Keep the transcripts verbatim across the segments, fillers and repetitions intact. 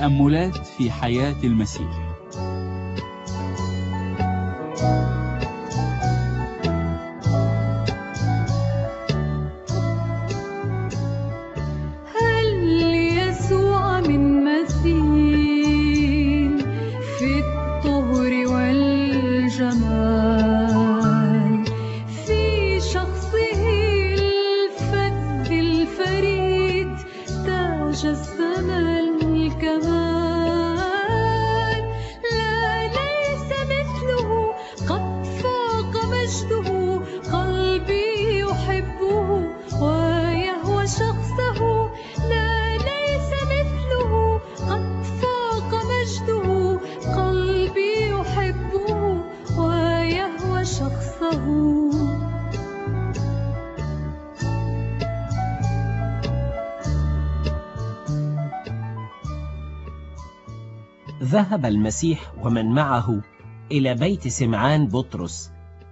تأملات في حياة المسيح. ذهب المسيح ومن معه إلى بيت سمعان بطرس،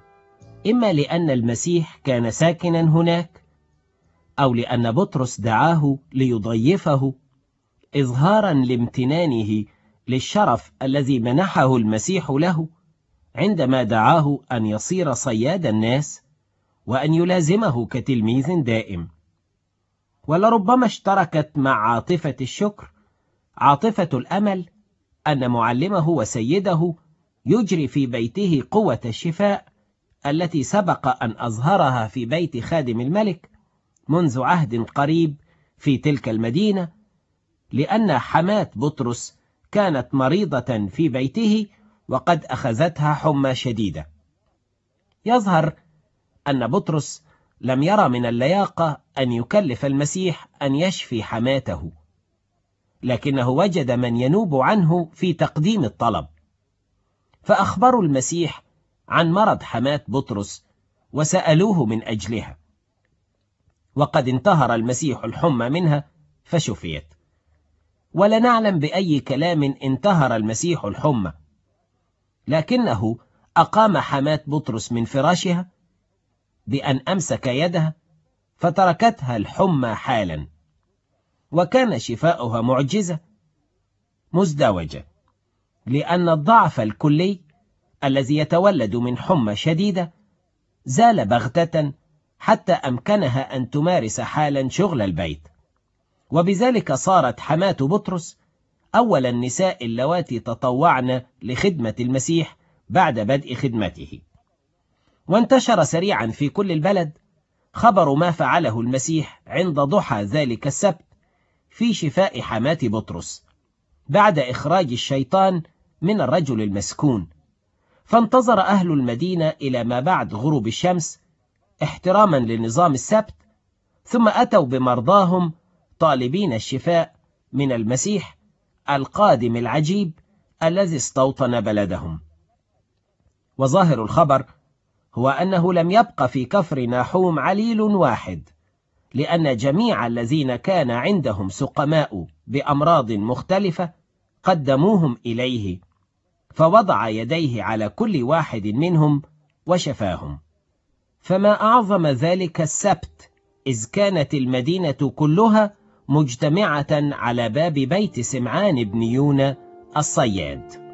إما لأن المسيح كان ساكنا هناك، أو لأن بطرس دعاه ليضيفه إظهارا لامتنانه للشرف الذي منحه المسيح له عندما دعاه أن يصير صياد الناس وأن يلازمه كتلميذ دائم. ولربما اشتركت مع عاطفة الشكر عاطفة الأمل أن معلمه وسيده يجري في بيته قوة الشفاء التي سبق أن أظهرها في بيت خادم الملك منذ عهد قريب في تلك المدينة، لأن حماة بطرس كانت مريضة في بيته وقد أخذتها حمى شديدة. يظهر أن بطرس لم يرى من اللياقة أن يكلف المسيح أن يشفي حماته، لكنه وجد من ينوب عنه في تقديم الطلب، فأخبروا المسيح عن مرض حماة بطرس وسألوه من أجلها، وقد انتهر المسيح الحمى منها فشفيت. ولا نعلم بأي كلام انتهر المسيح الحمى، لكنه أقام حماة بطرس من فراشها بأن أمسك يدها فتركتها الحمى حالا، وكان شفاؤها معجزة مزدوجة، لأن الضعف الكلي الذي يتولد من حمى شديدة زال بغتة حتى أمكنها أن تمارس حالا شغل البيت، وبذلك صارت حماة بطرس أول النساء اللواتي تطوعن لخدمة المسيح بعد بدء خدمته. وانتشر سريعا في كل البلد خبر ما فعله المسيح عند ضحى ذلك السبت في شفاء حماة بطرس بعد إخراج الشيطان من الرجل المسكون. فانتظر أهل المدينة إلى ما بعد غروب الشمس احتراما لنظام السبت، ثم أتوا بمرضاهم طالبين الشفاء من المسيح القادم العجيب الذي استوطن بلدهم. وظاهر الخبر هو أنه لم يبق في كفر ناحوم عليل واحد، لأن جميع الذين كان عندهم سقماء بأمراض مختلفة قدموهم إليه، فوضع يديه على كل واحد منهم وشفاهم. فما أعظم ذلك السبت إذ كانت المدينة كلها مجتمعة على باب بيت سمعان بن يونا الصياد.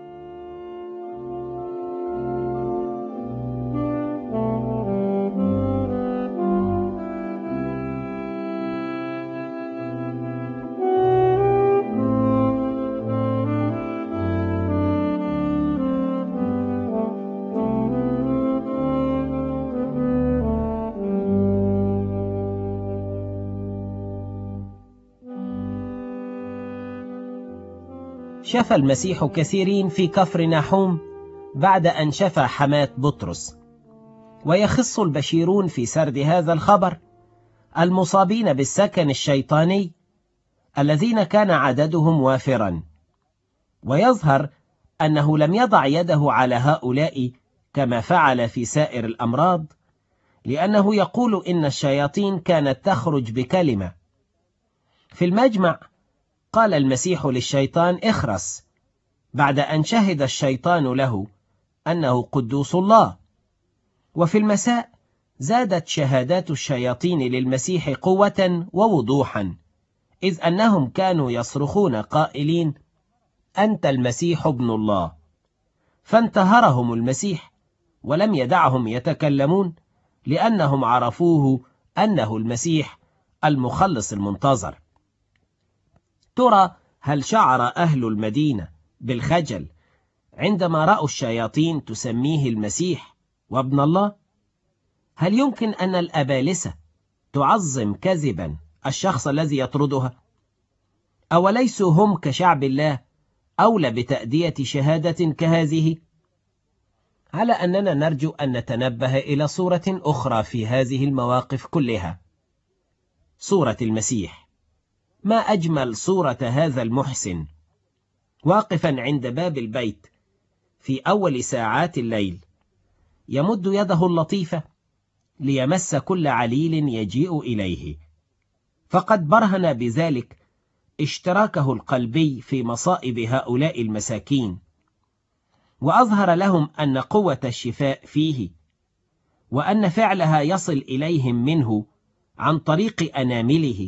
شفى المسيح كثيرين في كفر ناحوم بعد أن شفى حماة بطرس. ويخص البشيرون في سرد هذا الخبر المصابين بالسكن الشيطاني الذين كان عددهم وافرا. ويظهر أنه لم يضع يده على هؤلاء كما فعل في سائر الأمراض، لأنه يقول إن الشياطين كانت تخرج بكلمة. في المجمع قال المسيح للشيطان اخرس، بعد أن شهد الشيطان له أنه قدوس الله. وفي المساء زادت شهادات الشياطين للمسيح قوة ووضوحا، إذ أنهم كانوا يصرخون قائلين أنت المسيح ابن الله. فانتهرهم المسيح ولم يدعهم يتكلمون، لأنهم عرفوه أنه المسيح المخلص المنتظر. ترى هل شعر أهل المدينة بالخجل عندما رأوا الشياطين تسميه المسيح وابن الله؟ هل يمكن أن الأبالسة تعظم كذبا الشخص الذي يطردها؟ أوليسوا هم كشعب الله أولى بتأدية شهادة كهذه؟ على أننا نرجو أن نتنبه إلى صورة أخرى في هذه المواقف كلها، صورة المسيح. ما أجمل صورة هذا المحسن واقفا عند باب البيت في أول ساعات الليل، يمد يده اللطيفة ليمس كل عليل يجيء إليه، فقد برهن بذلك اشتراكه القلبي في مصائب هؤلاء المساكين، وأظهر لهم أن قوة الشفاء فيه، وأن فعلها يصل إليهم منه عن طريق أنامله،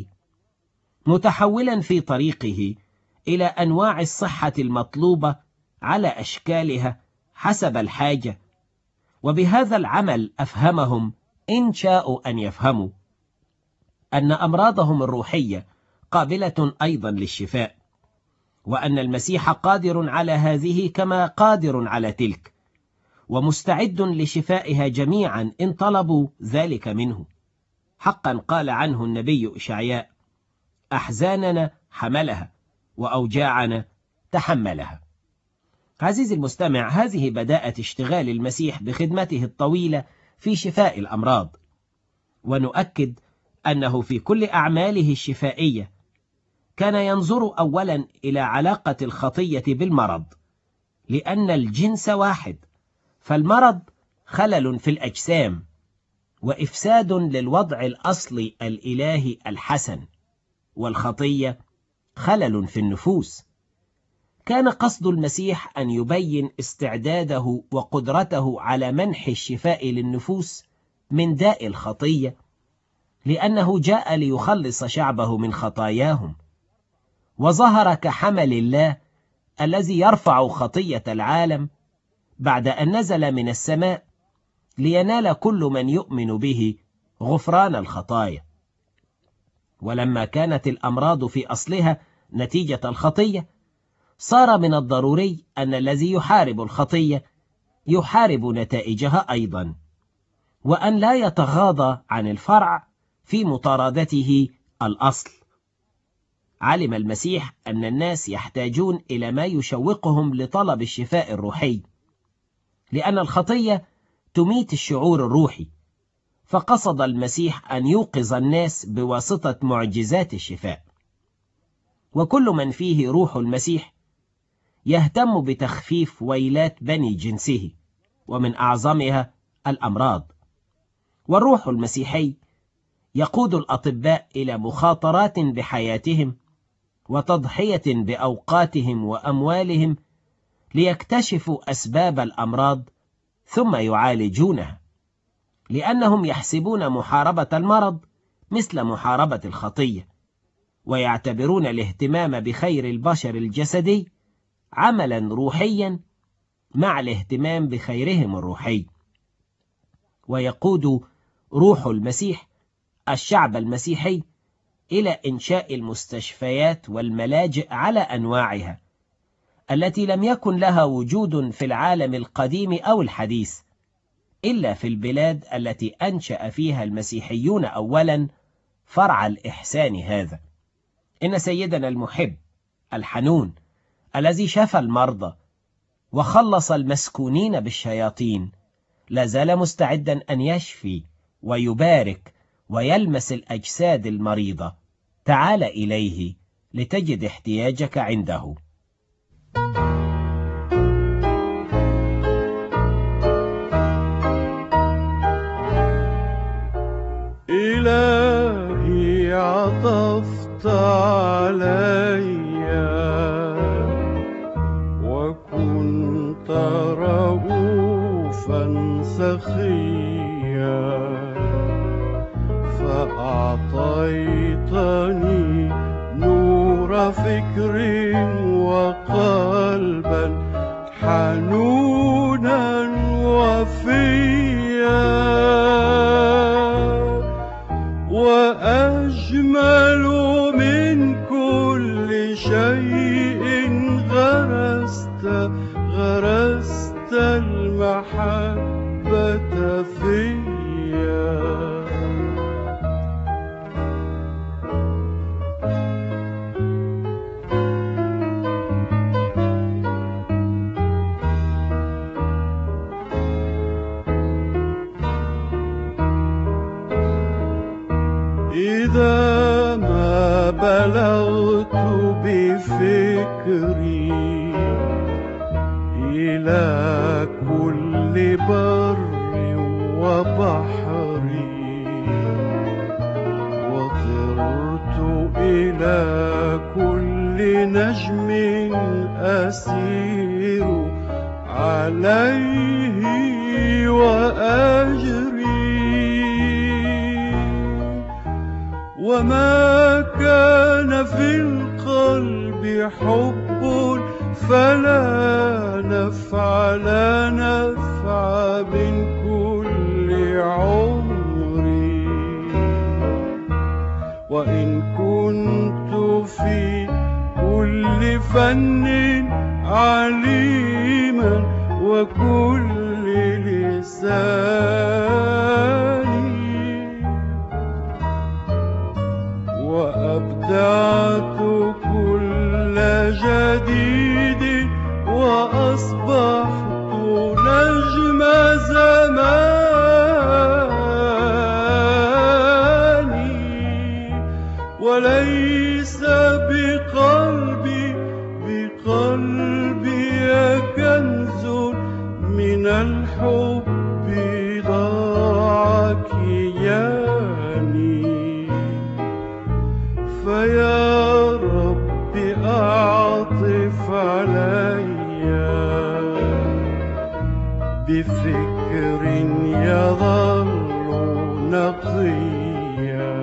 متحولا في طريقه إلى أنواع الصحة المطلوبة على أشكالها حسب الحاجة. وبهذا العمل أفهمهم إن شاءوا أن يفهموا أن أمراضهم الروحية قابلة أيضا للشفاء، وأن المسيح قادر على هذه كما قادر على تلك، ومستعد لشفائها جميعا إن طلبوا ذلك منه. حقا قال عنه النبي إشعياء: أحزاننا حملها وأوجاعنا تحملها. عزيزي المستمع، هذه بداءة اشتغال المسيح بخدمته الطويلة في شفاء الأمراض، ونؤكد أنه في كل أعماله الشفائية كان ينظر أولا إلى علاقة الخطية بالمرض، لأن الجنس واحد، فالمرض خلل في الأجسام وإفساد للوضع الأصلي الإلهي الحسن، والخطية خلل في النفوس. كان قصد المسيح أن يبين استعداده وقدرته على منح الشفاء للنفوس من داء الخطية، لأنه جاء ليخلص شعبه من خطاياهم، وظهر كحمل الله الذي يرفع خطية العالم بعد أن نزل من السماء لينال كل من يؤمن به غفران الخطايا. ولما كانت الأمراض في أصلها نتيجة الخطية، صار من الضروري أن الذي يحارب الخطية يحارب نتائجها أيضا، وأن لا يتغاضى عن الفرع في مطاردته الأصل. علم المسيح أن الناس يحتاجون إلى ما يشوقهم لطلب الشفاء الروحي، لأن الخطية تميت الشعور الروحي، فقصد المسيح أن يوقظ الناس بواسطة معجزات الشفاء. وكل من فيه روح المسيح يهتم بتخفيف ويلات بني جنسه، ومن أعظمها الأمراض. والروح المسيحي يقود الأطباء إلى مخاطرات بحياتهم وتضحية بأوقاتهم وأموالهم ليكتشفوا أسباب الأمراض ثم يعالجونها، لأنهم يحسبون محاربة المرض مثل محاربة الخطية، ويعتبرون الاهتمام بخير البشر الجسدي عملا روحيا مع الاهتمام بخيرهم الروحي. ويقود روح المسيح الشعب المسيحي إلى إنشاء المستشفيات والملاجئ على أنواعها، التي لم يكن لها وجود في العالم القديم أو الحديث إلا في البلاد التي أنشأ فيها المسيحيون أولا فرع الإحسان هذا. إن سيدنا المحب الحنون الذي شفى المرضى وخلص المسكونين بالشياطين لا زال مستعدا أن يشفي ويبارك ويلمس الأجساد المريضة. تعال إليه لتجد احتياجك عنده. إلهي عطفت علي وكنت رؤوفا سخيا، فأعطيتني نور نور فكر وقلبا حنونا وفيا، وأجمل من كل شيء غرست غرست المحبة فيا. إذا ما بلغت بفكري إلى كل بر وبحر، وطرت إلى كل نجم أسير عليه وأجري، وما كان في القلب حب فلا نفع لا نفع من كل عمري، وإن كنت في كل فن عليما وكل لساني، وأبدعت كل جديد وأصبحت نجم زماني، وليس بقلبي بقلبي كنز من الحب ضاع كياني، فيا رب أعطف علي بفكر يظل نقيا،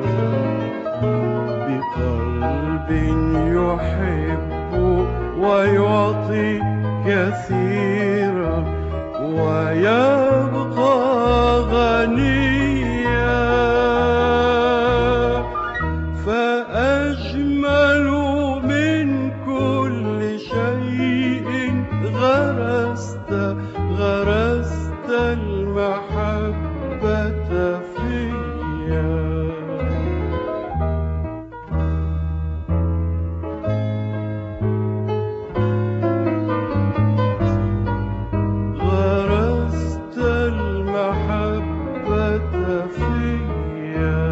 بقلب يحب ويعطي كثيرا ويبقى غنيا، فأجمل من كل شيء غرست غرست المحبة فيا. غرست المحبة فيا.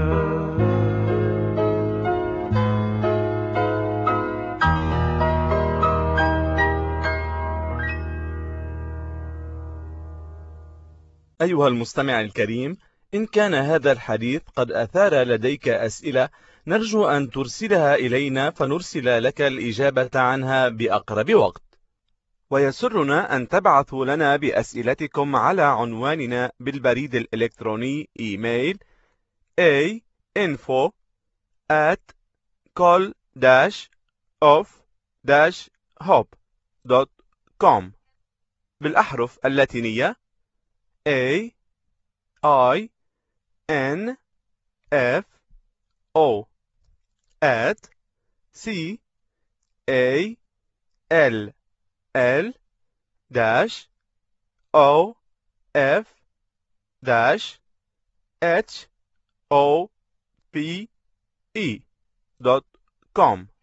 أيها المستمع الكريم، إن كان هذا الحديث قد أثار لديك أسئلة نرجو أن ترسلها إلينا فنرسل لك الإجابة عنها بأقرب وقت، ويسرنا أن تبعثوا لنا بأسئلتكم على عنواننا بالبريد الإلكتروني إيميل a info at col dash of dash hope dot com بالأحرف اللاتينية A I N F O at C A L L dash O F dash H O P E dot com.